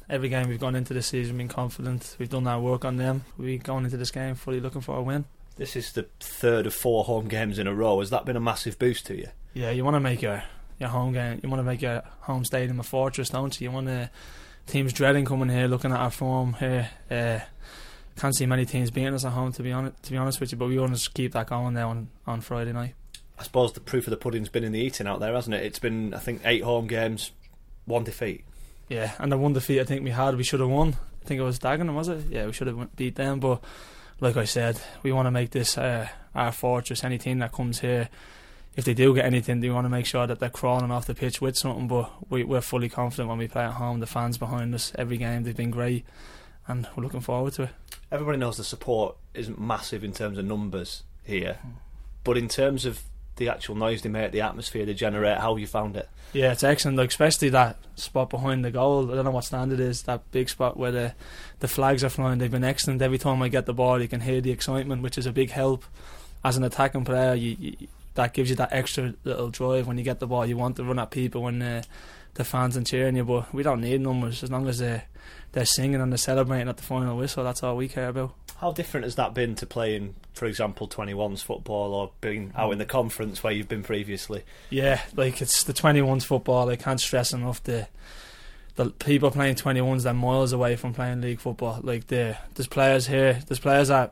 every game we've gone into this season being confident. We've done our work on them. We're going into this game fully looking for a win. This is the third of 4 home games in a row. Has that been a massive boost to you? Yeah, you want to make your home game, you want to make your home stadium a fortress, don't you? You want teams dreading coming here, looking at our form here. Can't see many teams beating us at home, to be honest with you, but we want to keep that going now on Friday night. I suppose the proof of the pudding's been in the eating out there, hasn't it? It's been, I think, 8 home games, 1 defeat. Yeah, and the one defeat I think we should have won. I think it was Dagenham, was it? Yeah, we should have beat them, but like I said, we want to make this our fortress. Any team that comes here, if they do get anything, they want to make sure that they're crawling off the pitch with something, but we're fully confident when we play at home. The fans behind us, every game, they've been great, and we're looking forward to it. Everybody knows the support isn't massive in terms of numbers here, but in terms of the actual noise they make, the atmosphere they generate, how have you found it? Yeah, it's excellent, like, especially that spot behind the goal. I don't know what stand it is, that big spot where the flags are flying. They've been excellent. Every time I get the ball, you can hear the excitement, which is a big help. As an attacking player, that gives you that extra little drive. When you get the ball, you want to run at people when the fans are cheering you, but we don't need numbers. As long as they're singing and they're celebrating at the final whistle, that's all we care about. How different has that been to playing, for example, 21s football, or being out in the conference where you've been previously? Yeah, like, it's the 21s football. I can't stress enough the people playing 21s, they're miles away from playing league football. Like, there's players here, there's players at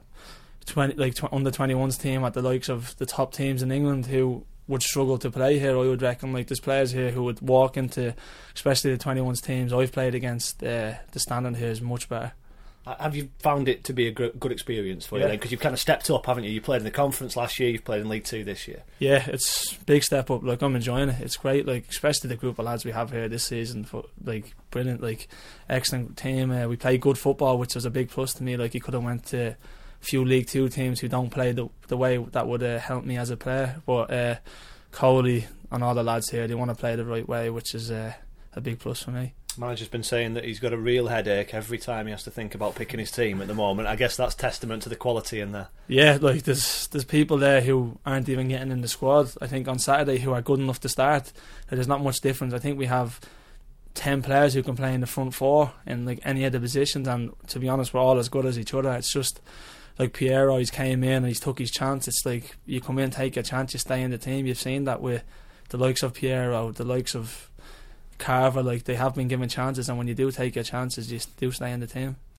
under 21s team at the likes of the top teams in England who would struggle to play here, I would reckon. Like, there's players here who would walk into, especially the 21s teams I've played against. The standard here is much better. Have you found it to be a good experience for you then? Because you've kind of stepped up, haven't you? You played in the conference last year, you've played in League 2 this year. Yeah, it's a big step up. Like, I'm enjoying it. It's great, like, especially the group of lads we have here this season. Like, brilliant, like, excellent team. We play good football, which was a big plus to me. Like, you could have went to a few League 2 teams who don't play the way that would help me as a player. But Coley and all the lads here, they want to play the right way, which is a big plus for me. Manager's been saying that he's got a real headache every time he has to think about picking his team at the moment. I guess that's testament to the quality in there. Yeah, like, there's people there who aren't even getting in the squad, I think, on Saturday, who are good enough to start. There's not much difference. I think we have 10 players who can play in the front 4 in, like, any of the positions, and to be honest, we're all as good as each other. It's just like Piero, he's came in and he's took his chance. It's like, you come in, take your chance, you stay in the team. You've seen that with the likes of Piero, the likes of Carver. Like, they have been given chances, and when you do take your chances, you do stay in the team.